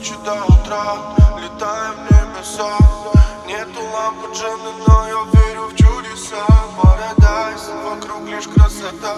ночи до утра летаем в небеса. Нету лампы джина, но я верю в чудеса. Парадайз, вокруг лишь красота.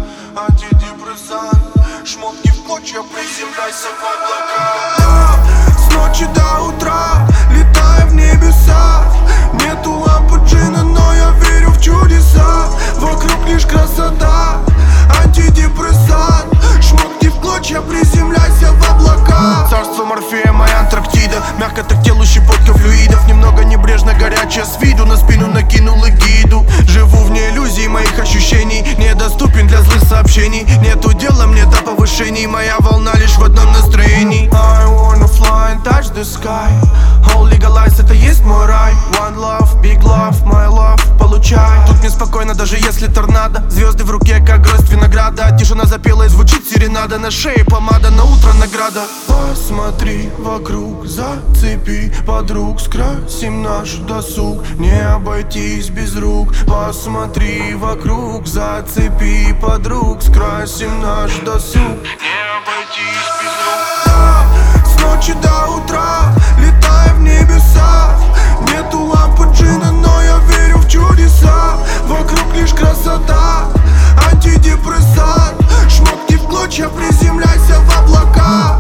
Антидепрессант, шмотки в клочья, приземляйся в облака. С ночи до утра летаем в небеса. Нету лампы джина, но я верю в чудеса. Вокруг лишь красота. Антидепрессант, шмотки в клочья, приземляйся в облака. Царство Морфея, моя Антарктида. Мягко так телу щепотка флюидов. Немного небрежно горячая с виду. На спину накинул эгиду. Живу вне иллюзий моих ощущений. Недоступен для злых сообщений. Нету дела мне до повышений. Моя волна лишь в одном настроении. I wanna fly and touch the sky. All legalized, это есть мой рай. One love, big love, my love, получай. Тут неспокойно, даже если торнадо. Звезды в руке, как гроздь винограда. Тишина запела и звучит серенада. На шее помада, на утро награда. Посмотри вокруг, зацепи подруг. Скрасим наш досуг, не обойтись без рук. Посмотри вокруг, зацепи подруг. Скрасим наш досуг, не обойтись без рук. С ночи до утра летаем в небеса. Нету лампы джина, но я верю в чудеса. Вокруг лишь красота. Антидепрессант, шмотки в клочья, приземляйся в облака.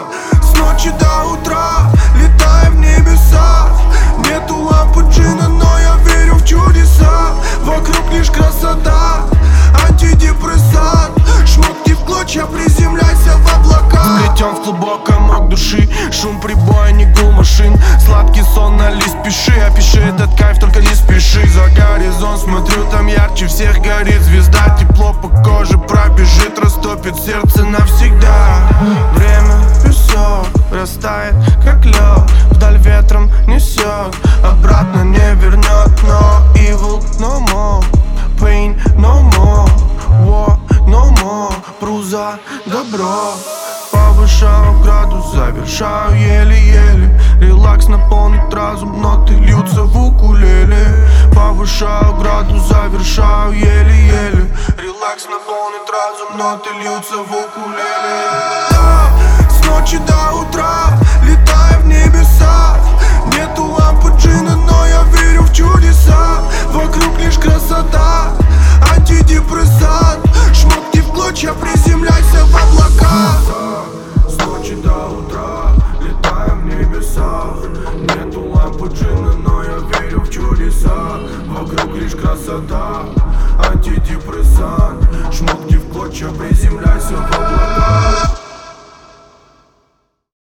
С ночи до утра летаем в небеса. Нету лампы джина, но я верю в чудеса. Вокруг лишь красота. Антидепрессант, шмотки в клочья, приземляйся в облака. Сплетен в клубок комок души. Шум прибоя, не гул машин. Сладкий сон на лист пиши. Опиши этот кайф, только не спеши. За горизонт смотрю, там ярче всех горит звезда. Тепло по коже пробежит, растопит сердце навсегда. Время песок растает, как лед. Вдаль ветром несет, обратно не вернет. Но evil no more, pain no more, war no more. Пру за добро. Повышаю градус, завершаю еле-еле. Релакс наполнит разум, ноты льются в укулеле. Повышаю градус, завершаю еле-еле. Релакс наполнит разум, ноты льются в укулеле. С ночи до утра летаем в небеса. Нету лампы джина, но я верю в чудеса. Вокруг лишь красота. Антидепрессант, шмотки в клочья, приземляйся в облака. С ночи до утра летаем в небеса. Нету лампы джина, но я верю в чудеса. Вокруг лишь красота. Антидепрессант, шмотки в клочья, приземляйся в облака.